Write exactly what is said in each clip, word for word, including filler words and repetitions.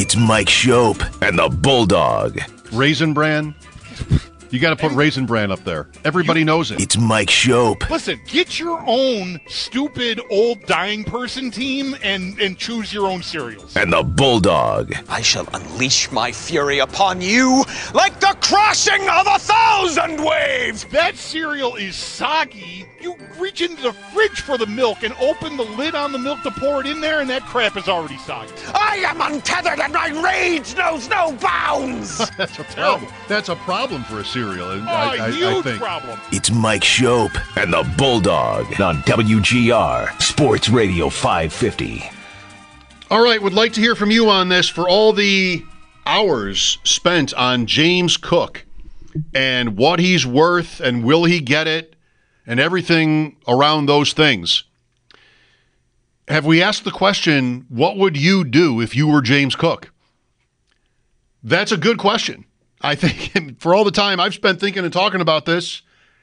It's Mike Shope and the Bulldog. Raisin Bran. You got to put Raisin Bran up there. Everybody you, knows it. It's Mike Shope. Listen, get your own stupid old dying person team and, and choose your own cereals. And the Bulldog. I shall unleash my fury upon you like the crashing of a thousand waves. That cereal is soggy. You reach into the fridge for the milk and open the lid on the milk to pour it in there, and that crap is already soggy. I am untethered and my rage knows no bounds. That's a problem. That's a problem for a cereal. Oh, I, I, huge I think. problem. It's Mike Shope and the Bulldog on W G R Sports Radio five fifty. All right, would like to hear from you on this for all the hours spent on James Cook and what he's worth and will he get it and everything around those things. Have we asked the question, what would you do if you were James Cook? That's a good question. I think for all the time I've spent thinking and talking about this,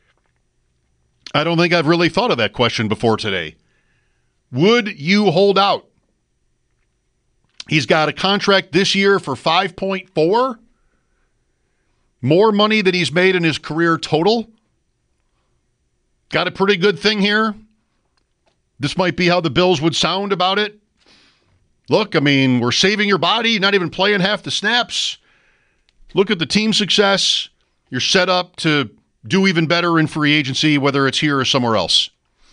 I don't think I've really thought of that question before today. Would you hold out? He's got a contract this year for five point four. More money than he's made in his career total. Got a pretty good thing here. This might be how the Bills would sound about it. Look, I mean, we're saving your body, not even playing half the snaps. Look at the team success. You're set up to do even better in free agency, whether it's here or somewhere else.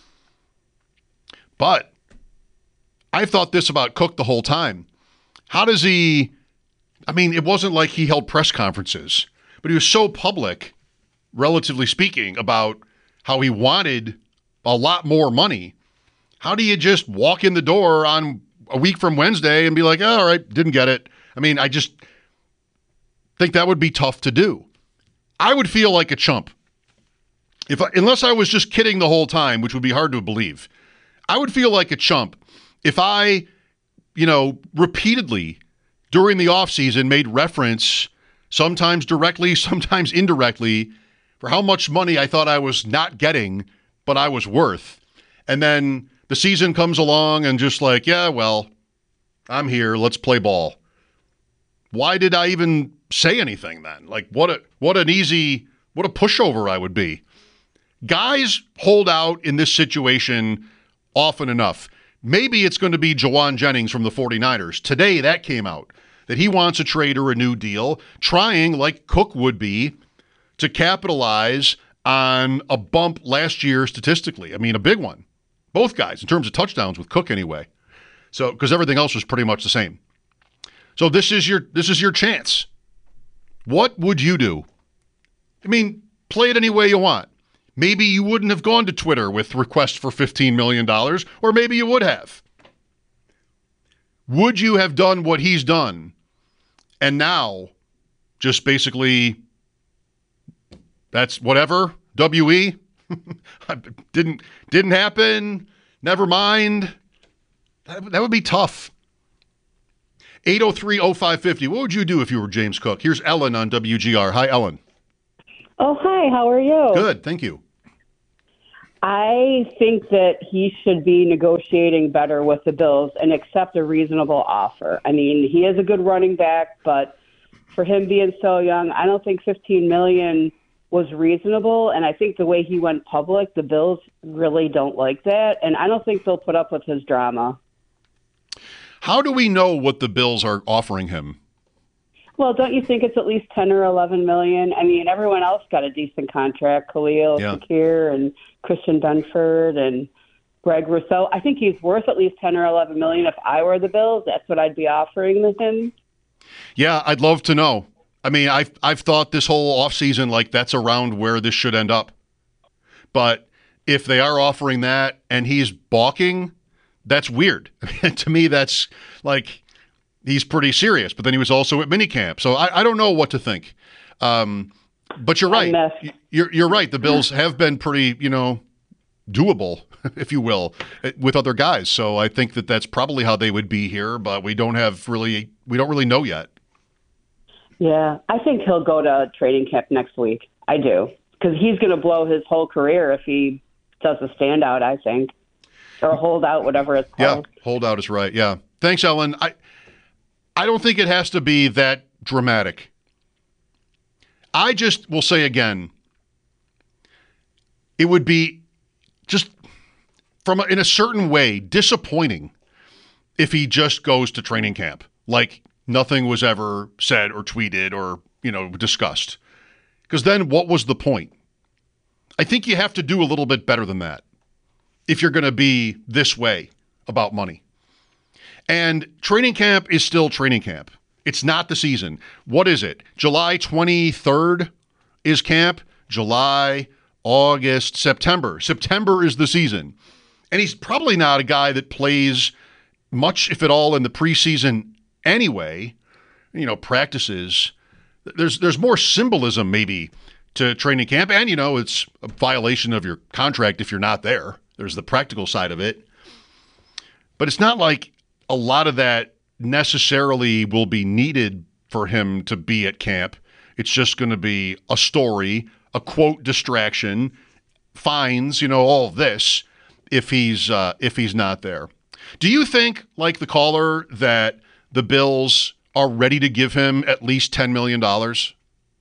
But I've thought this about Cook the whole time. How does he, I mean, it wasn't like he held press conferences, but he was so public, relatively speaking, about how he wanted a lot more money. How do you just walk in the door on a week from Wednesday and be like, oh, all right, didn't get it? I mean, I just think that would be tough to do. I would feel like a chump. If I, unless I was just kidding the whole time, which would be hard to believe. I would feel like a chump if I, you know, repeatedly during the offseason made reference, sometimes directly, sometimes indirectly, for how much money I thought I was not getting, but I was worth. And then the season comes along and just like, yeah, well, I'm here. Let's play ball. Why did I even say anything then? Like, what a what an easy, what a pushover I would be. Guys hold out in this situation often enough. Maybe it's going to be Jawan Jennings from the 49ers. Today that came out, that he wants a trade or a new deal, trying, like Cook would be, to capitalize on a bump last year statistically. I mean, a big one. Both guys, in terms of touchdowns with Cook anyway. So, because everything else was pretty much the same. So this is your this is your chance. What would you do? I mean, play it any way you want. Maybe you wouldn't have gone to Twitter with request for fifteen million dollars, or maybe you would have. Would you have done what he's done and now just basically that's whatever, W E? didn't didn't happen, never mind. That, that would be tough. eight oh three oh five five oh. What would you do if you were James Cook? Here's Ellen on W G R. Hi, Ellen. Oh, hi. How are you? Good, thank you. I think that he should be negotiating better with the Bills and accept a reasonable offer. I mean, he is a good running back, but for him being so young, I don't think fifteen million dollars was reasonable. And I think the way he went public, the Bills really don't like that. And I don't think they'll put up with his drama. How do we know what the Bills are offering him? Well, don't you think it's at least ten or eleven million? I mean, everyone else got a decent contract. Khalil yeah. Shakir and Christian Benford and Greg Rousseau. I think he's worth at least ten or eleven million. If I were the Bills, that's what I'd be offering him. Yeah, I'd love to know. I mean, I've I've thought this whole offseason like that's around where this should end up. But if they are offering that and he's balking, that's weird. To me, that's like he's pretty serious. But then he was also at minicamp. So I, I don't know what to think. Um, but you're right. You're, you're right. The Bills have been pretty, you know, doable, if you will, with other guys. So I think that that's probably how they would be here. But we don't have really, we don't really know yet. Yeah, I think he'll go to training camp next week. I do. Because he's going to blow his whole career if he does a standout, I think. Or hold out, whatever it's called. Yeah, hold out is right. Yeah. Thanks, Ellen. I I don't think it has to be that dramatic. I just will say again, it would be just from a, in a certain way disappointing if he just goes to training camp like nothing was ever said or tweeted or, you know, discussed. Because then what was the point? I think you have to do a little bit better than that if you're going to be this way about money. And training camp is still training camp. It's not the season. What is it? July twenty-third is camp. July, August, September. September is the season. And he's probably not a guy that plays much, if at all, in the preseason anyway. You know, practices. There's there's more symbolism maybe to training camp. And, you know, it's a violation of your contract if you're not there. There's the practical side of it. But it's not like a lot of that necessarily will be needed for him to be at camp. It's just going to be a story, a quote distraction, fines, you know, all of this if he's uh, if he's not there. Do you think, like the caller, that the Bills are ready to give him at least ten million dollars?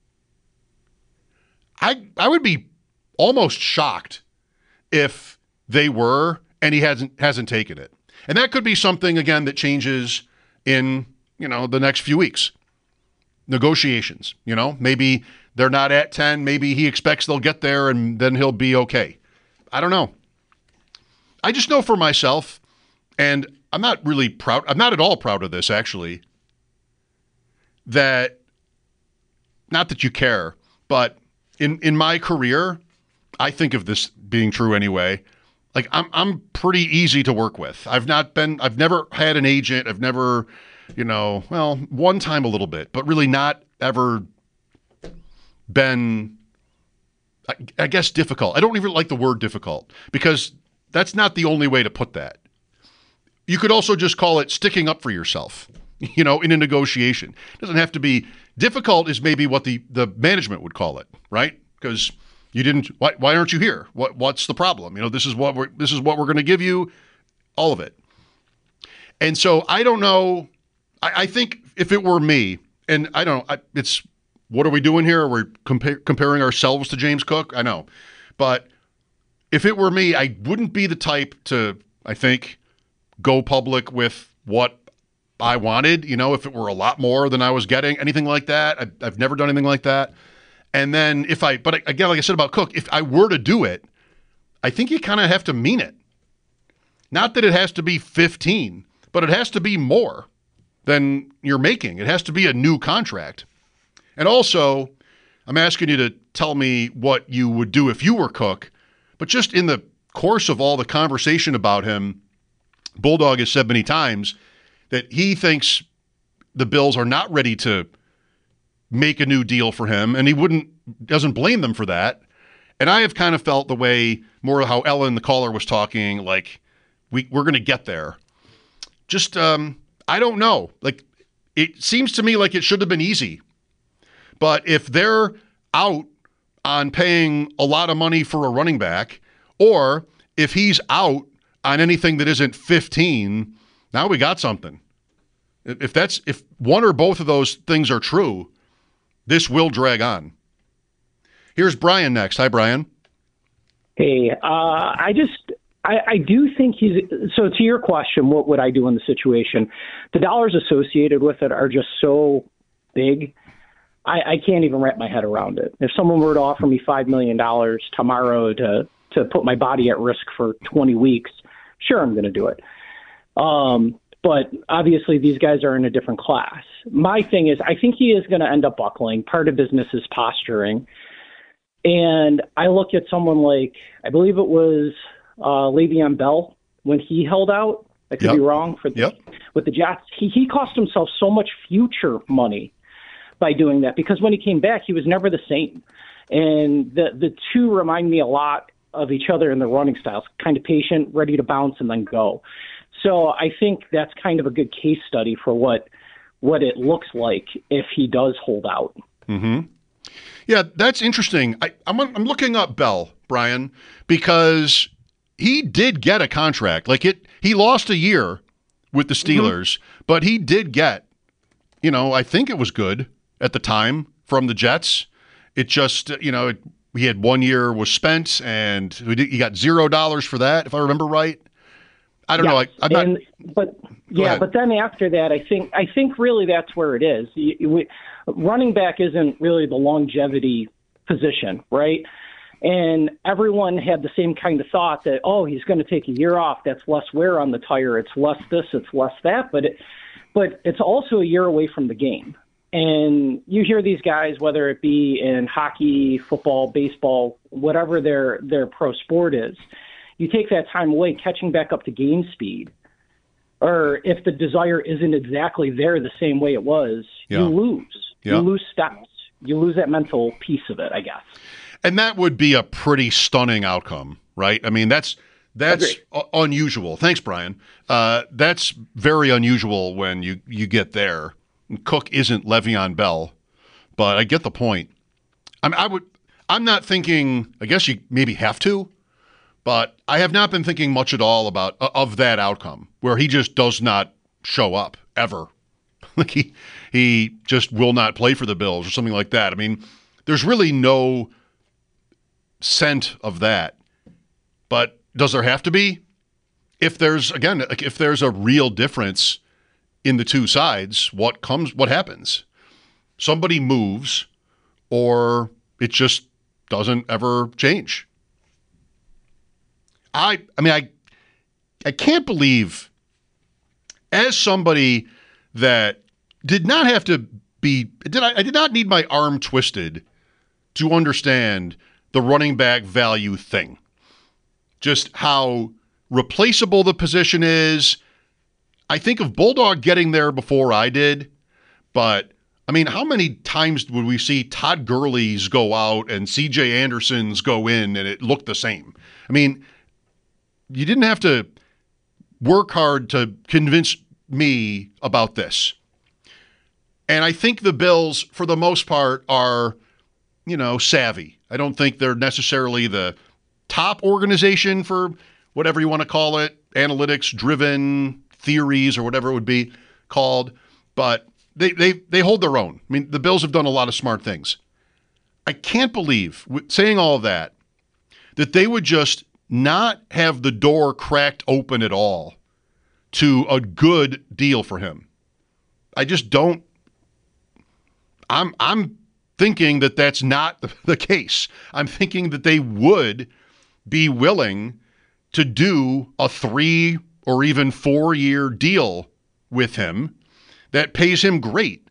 I I would be almost shocked if they were and he hasn't hasn't taken it. And that could be something, again, that changes in, you know, the next few weeks. Negotiations, you know, maybe they're not at ten. Maybe he expects they'll get there and then he'll be okay. I don't know. I just know for myself, and I'm not really proud. I'm not at all proud of this, actually, that, not that you care, but in, in my career, I think of this being true anyway. Like, I'm I'm pretty easy to work with. I've not been, I've never had an agent. I've never, you know, well, one time a little bit, but really not ever been, I, I guess, difficult. I don't even like the word difficult because that's not the only way to put that. You could also just call it sticking up for yourself, you know, in a negotiation. It doesn't have to be difficult is maybe what the, the management would call it, right? Because you didn't. Why, why aren't you here? What What's the problem? You know, this is what we're this is what we're going to give you, all of it. And so I don't know. I, I think if it were me, and I don't know, I, it's what are we doing here? We're compa- comparing ourselves to James Cook. I know, but if it were me, I wouldn't be the type to, I think, go public with what I wanted. You know, if it were a lot more than I was getting, anything like that. I, I've never done anything like that. And then if I, but again, like I said about Cook, if I were to do it, I think you kind of have to mean it. Not that it has to be fifteen, but it has to be more than you're making. It has to be a new contract. And also, I'm asking you to tell me what you would do if you were Cook, but just in the course of all the conversation about him, Bulldog has said many times that he thinks the Bills are not ready to make a new deal for him, and he wouldn't doesn't blame them for that. And I have kind of felt the way more how Ellen, the caller, was talking, like we we're going to get there. Just um, I don't know. Like it seems to me like it should have been easy, but if they're out on paying a lot of money for a running back, or if he's out on anything that isn't fifteen, now we got something. If that's if one or both of those things are true, this will drag on. Here's Brian next. Hi, Brian. Hey, uh, I just, I, I do think he's, so to your question, what would I do in the situation? The dollars associated with it are just so big. I, I can't even wrap my head around it. If someone were to offer me five million dollars tomorrow to, to put my body at risk for twenty weeks, sure, I'm going to do it. Um, But obviously these guys are in a different class. My thing is, I think he is going to end up buckling. Part of business is posturing. And I look at someone like, I believe it was uh, Le'Veon Bell when he held out. I could yep. be wrong for the, yep. with the Jets. He, he cost himself so much future money by doing that because when he came back, he was never the same. And the, the two remind me a lot of each other in their running styles, kind of patient, ready to bounce and then go. So I think that's kind of a good case study for what what it looks like if he does hold out. Mm-hmm. Yeah, that's interesting. I, I'm I'm looking up Bell, Brian, because he did get a contract. Like it, he lost a year with the Steelers, mm-hmm. but he did get you know, I think it was good at the time from the Jets. It just, you know, it, he had one year was spent, and we did, he got zero dollars for that, if I remember right. I don't yeah. know. I, I'm not. And, but yeah, ahead. but then after that, I think I think really that's where it is. You, you, running back isn't really the longevity position, right? And everyone had the same kind of thought that, oh, he's going to take a year off. That's less wear on the tire. It's less this. It's less that. But it, but it's also a year away from the game. And you hear these guys, whether it be in hockey, football, baseball, whatever their their pro sport is, you take that time away, catching back up to game speed. Or if the desire isn't exactly there the same way it was, yeah. you lose. Yeah. You lose steps. You lose that mental piece of it, I guess. And that would be a pretty stunning outcome, right? I mean, that's that's u- unusual. Thanks, Brian. Uh, that's very unusual when you, you get there. Cook isn't Le'Veon Bell, but I get the point. I mean, I would. I'm not thinking. I guess you maybe have to, but I have not been thinking much at all about uh, of that outcome where he just does not show up ever. Like he he just will not play for the Bills or something like that. I mean, there's really no scent of that. But does there have to be? If there's again, like if there's a real difference in the two sides, what comes, what happens? Somebody moves, or it just doesn't ever change. I, I mean, I, I can't believe, as somebody that did not have to be, did I, I did not need my arm twisted to understand the running back value thing. Just how replaceable the position is. I think of Bulldog getting there before I did, but I mean, how many times would we see Todd Gurley's go out and C J Anderson's go in and it looked the same? I mean, you didn't have to work hard to convince me about this. And I think the Bills, for the most part, are, you know, savvy. I don't think they're necessarily the top organization for whatever you want to call it, analytics-driven theories or whatever it would be called, but they, they, they hold their own. I mean, the Bills have done a lot of smart things. I can't believe, saying all of that, that they would just not have the door cracked open at all to a good deal for him. I just don't. I'm I'm thinking that that's not the case. I'm thinking that they would be willing to do a three or even four-year deal with him that pays him great.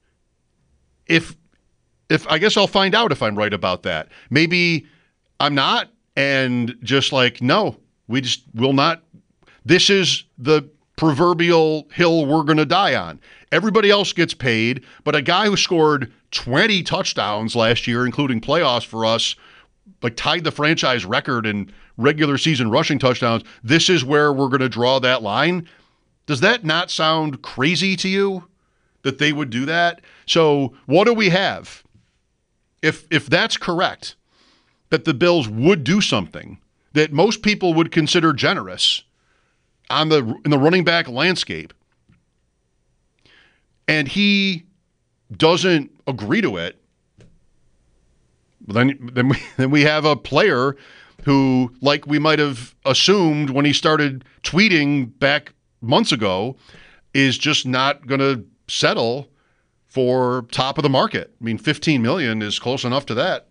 If if I guess I'll find out if I'm right about that. Maybe I'm not, and just like, no, we just will not. This is the proverbial hill we're going to die on. Everybody else gets paid, but a guy who scored twenty touchdowns last year, including playoffs for us, like tied the franchise record in regular season rushing touchdowns, this is where we're going to draw that line. Does that not sound crazy to you that they would do that? So what do we have? If if that's correct, that the Bills would do something that most people would consider generous on the in the running back landscape, and he doesn't agree to it, then then we then we have a player who, like we might have assumed when he started tweeting back months ago, is just not going to settle for top of the market. I mean, fifteen million dollars is close enough to that.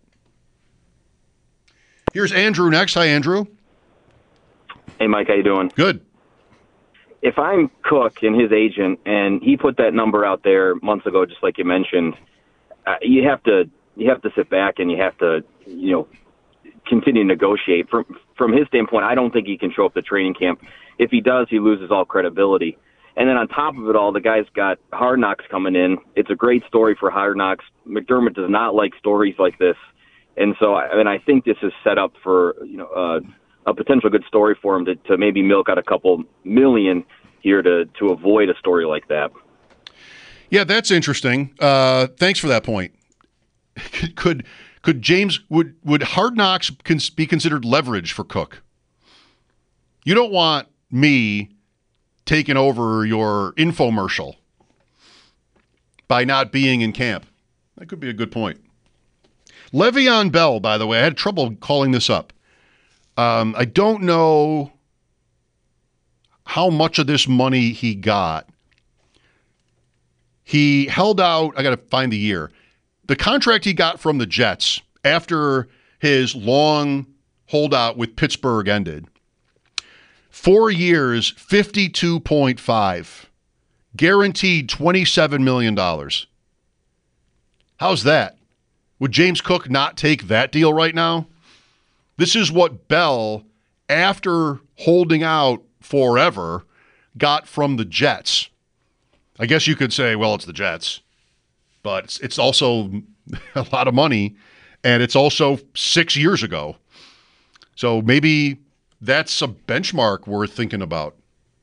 Here's Andrew next. Hi, Andrew. Hey, Mike, how you doing? Good. If I'm Cook and his agent, and he put that number out there months ago, just like you mentioned, uh, you have to you have to sit back and you have to, you know, continue to negotiate. From from his standpoint, I don't think he can show up to training camp. If he does, he loses all credibility. And then on top of it all, the guy's got Hard Knocks coming in. It's a great story for Hard Knocks. McDermott does not like stories like this. And so, I mean, I think this is set up for, you know, uh, a potential good story for him to, to maybe milk out a couple million here to, to avoid a story like that. Yeah, that's interesting. Uh, thanks for that point. Could could James, would, would Hard Knocks cons- be considered leverage for Cook? You don't want me taking over your infomercial by not being in camp. That could be a good point. Le'Veon Bell, by the way, I had trouble calling this up. Um, I don't know how much of this money he got. He held out, I got to find the year. The contract he got from the Jets after his long holdout with Pittsburgh ended. Four years, fifty-two point five. Guaranteed twenty-seven million dollars. How's that? Would James Cook not take that deal right now? This is what Bell, after holding out forever, got from the Jets. I guess you could say, well, it's the Jets. But it's, it's also a lot of money, and it's also six years ago. So maybe that's a benchmark worth thinking about.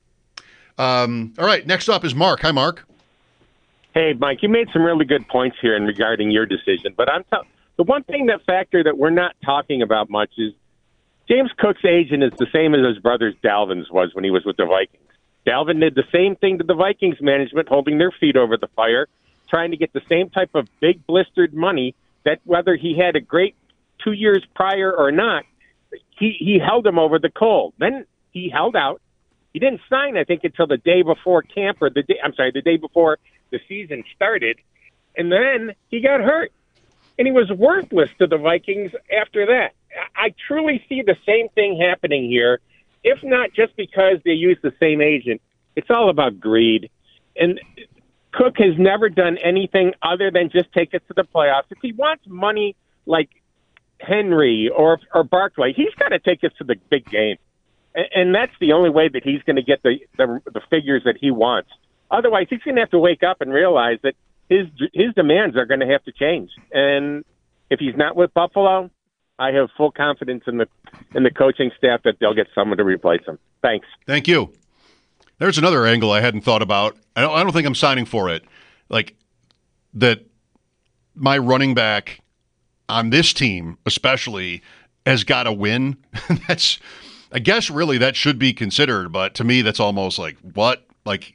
Um, all right, next up is Mark. Hi, Mark. Hey, Mike, you made some really good points here in regarding your decision. But I'm t- the one thing, that factor that we're not talking about much is James Cook's agent is the same as his brother Dalvin's was when he was with the Vikings. Dalvin did the same thing to the Vikings management, holding their feet over the fire, trying to get the same type of big blistered money that whether he had a great two years prior or not, he, he held him over the coal. Then he held out. He didn't sign, I think, until the day before camp or the day, I'm sorry, the day before the season started. And then he got hurt. And he was worthless to the Vikings after that. I truly see the same thing happening here, if not just because they use the same agent. It's all about greed. And Cook has never done anything other than just take it to the playoffs. If he wants money like Henry or or Barkley, he's got to take us to the big game. And, and that's the only way that he's going to get the, the the figures that he wants. Otherwise, he's going to have to wake up and realize that his his demands are going to have to change. And if he's not with Buffalo, I have full confidence in the in the coaching staff that they'll get someone to replace him. Thanks. Thank you. There's another angle I hadn't thought about. I don't, I don't think I'm signing for it. Like, that my running back on this team especially has got to win. That's, I guess really that should be considered, but to me that's almost like, what? Like,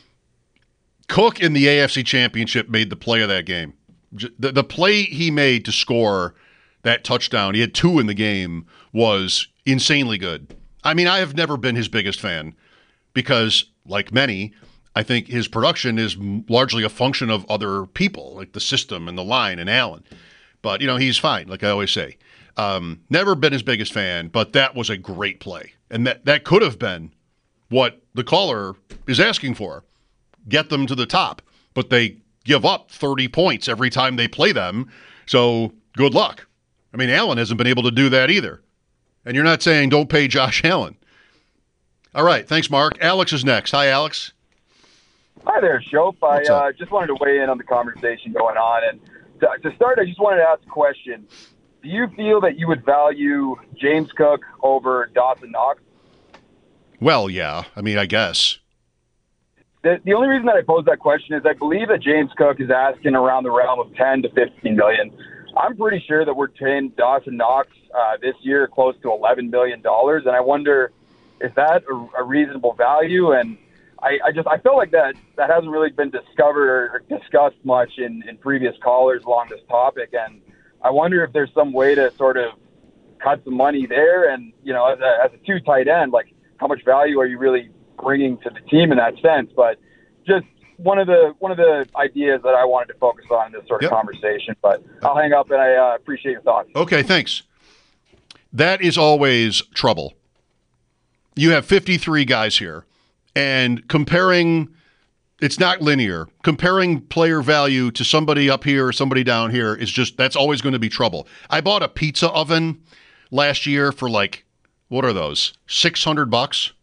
Cook in the A F C Championship made the play of that game. The, the play he made to score that touchdown, he had two in the game, was insanely good. I mean, I have never been his biggest fan because, like many, I think his production is largely a function of other people, like the system and the line and Allen. But, you know, he's fine, like I always say. Um, never been his biggest fan, but that was a great play. And that, that could have been what the caller is asking for. Get them to the top. But they give up thirty points every time they play them, so good luck. I mean, Allen hasn't been able to do that either. And you're not saying don't pay Josh Allen. All right, thanks, Mark. Alex is next. Hi, Alex. Hi there, Shope. I uh, just wanted to weigh in on the conversation going on. And to, to start, I just wanted to ask a question. Do you feel that you would value James Cook over Dawson Knox? Well, yeah. I mean, I guess. The, the only reason that I pose that question is I believe that James Cook is asking around the realm of ten to fifteen million. I'm pretty sure that we're paying Dawson Knox uh, this year close to eleven million dollars, and I wonder, is that a, a reasonable value? And I, I just I feel like that that hasn't really been discovered or discussed much in, in previous callers along this topic, and I wonder if there's some way to sort of cut some money there. And you know, as a, as a two tight end, like how much value are you really bringing to the team in that sense? But just one of the one of the ideas that I wanted to focus on in this sort of yep. conversation. But I'll hang up, and I uh, appreciate your thoughts. Okay, thanks. That is always trouble. You have fifty-three guys here, and comparing, it's not linear. Comparing player value to somebody up here or somebody down here is just, that's always going to be trouble. I bought a pizza oven last year for like, what are those, six hundred bucks?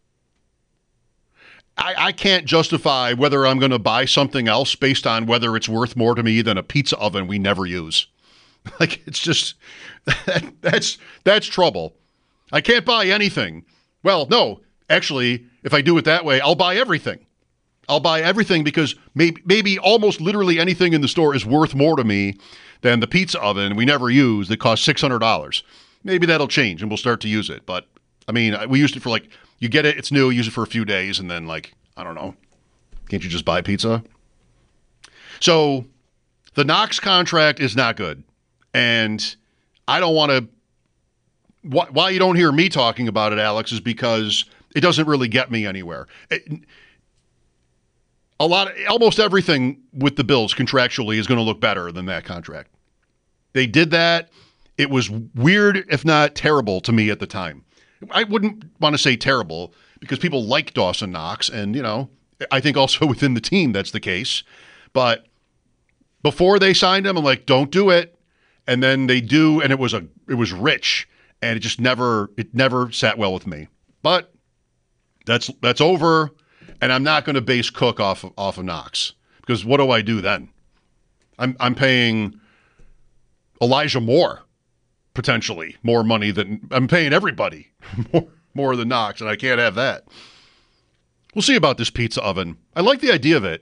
I, I can't justify whether I'm going to buy something else based on whether it's worth more to me than a pizza oven we never use. Like, it's just, that, that's that's trouble. I can't buy anything. Well, no, actually, if I do it that way, I'll buy everything. I'll buy everything because maybe, maybe almost literally anything in the store is worth more to me than the pizza oven we never use that costs six hundred dollars. Maybe that'll change and we'll start to use it. But, I mean, we used it for like, you get it, it's new, use it for a few days, and then, like, I don't know, can't you just buy pizza? So the Knox contract is not good. And I don't want to wh- – why you don't hear me talking about it, Alex, is because it doesn't really get me anywhere. It, a lot – almost everything with the Bills contractually is going to look better than that contract. They did that. It was weird, if not terrible, to me at the time. I wouldn't want to say terrible because people like Dawson Knox, and, you know, I think also within the team that's the case. But before they signed him, I'm like, don't do it. And then they do, and it was a it was rich, and it just never it never sat well with me. But that's that's over, and I'm not going to base Cook off of, off of Knox, because what do I do then? I'm I'm paying Elijah Moore potentially more money than I'm paying everybody more more than Knox, and I can't have that. We'll see about this pizza oven. I like the idea of it,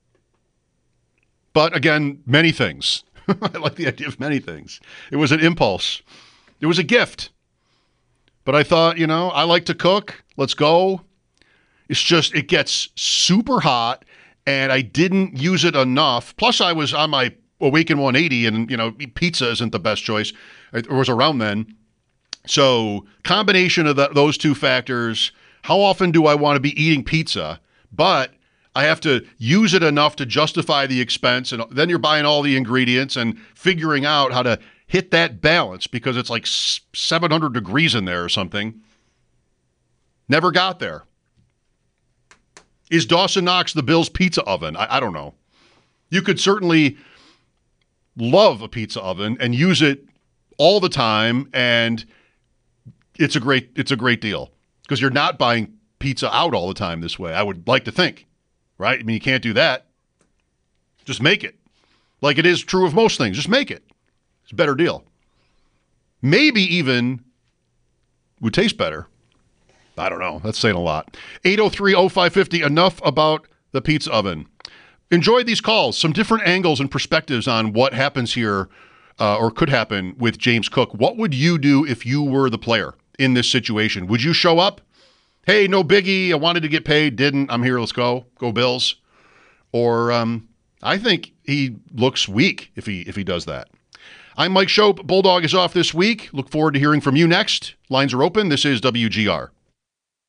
but again, many things. I like the idea of many things. It was an impulse. It was a gift. But I thought, you know, I like to cook. Let's go. It's just, it gets super hot, and I didn't use it enough. Plus, I was on my Awaken one eighty, and, you know, pizza isn't the best choice. It was around then. So, combination of the, those two factors, how often do I want to be eating pizza? But I have to use it enough to justify the expense, and then you're buying all the ingredients and figuring out how to hit that balance because it's like seven hundred degrees in there or something. Never got there. Is Dawson Knox the Bills' pizza oven? I, I don't know. You could certainly love a pizza oven and use it all the time, and it's a great it's a great deal because you're not buying pizza out all the time this way. I would like to think. Right? I mean, you can't do that. Just make it. Like it is true of most things. Just make it. It's a better deal. Maybe even would taste better. I don't know. That's saying a lot. eight oh three oh five five oh. Enough about the pizza oven. Enjoy these calls. Some different angles and perspectives on what happens here uh, or could happen with James Cook. What would you do if you were the player in this situation? Would you show up? Hey, no biggie. I wanted to get paid. Didn't. I'm here. Let's go. Go Bills. Or um, I think he looks weak if he if he does that. I'm Mike Schopp. Bulldog is off this week. Look forward to hearing from you next. Lines are open. This is W G R.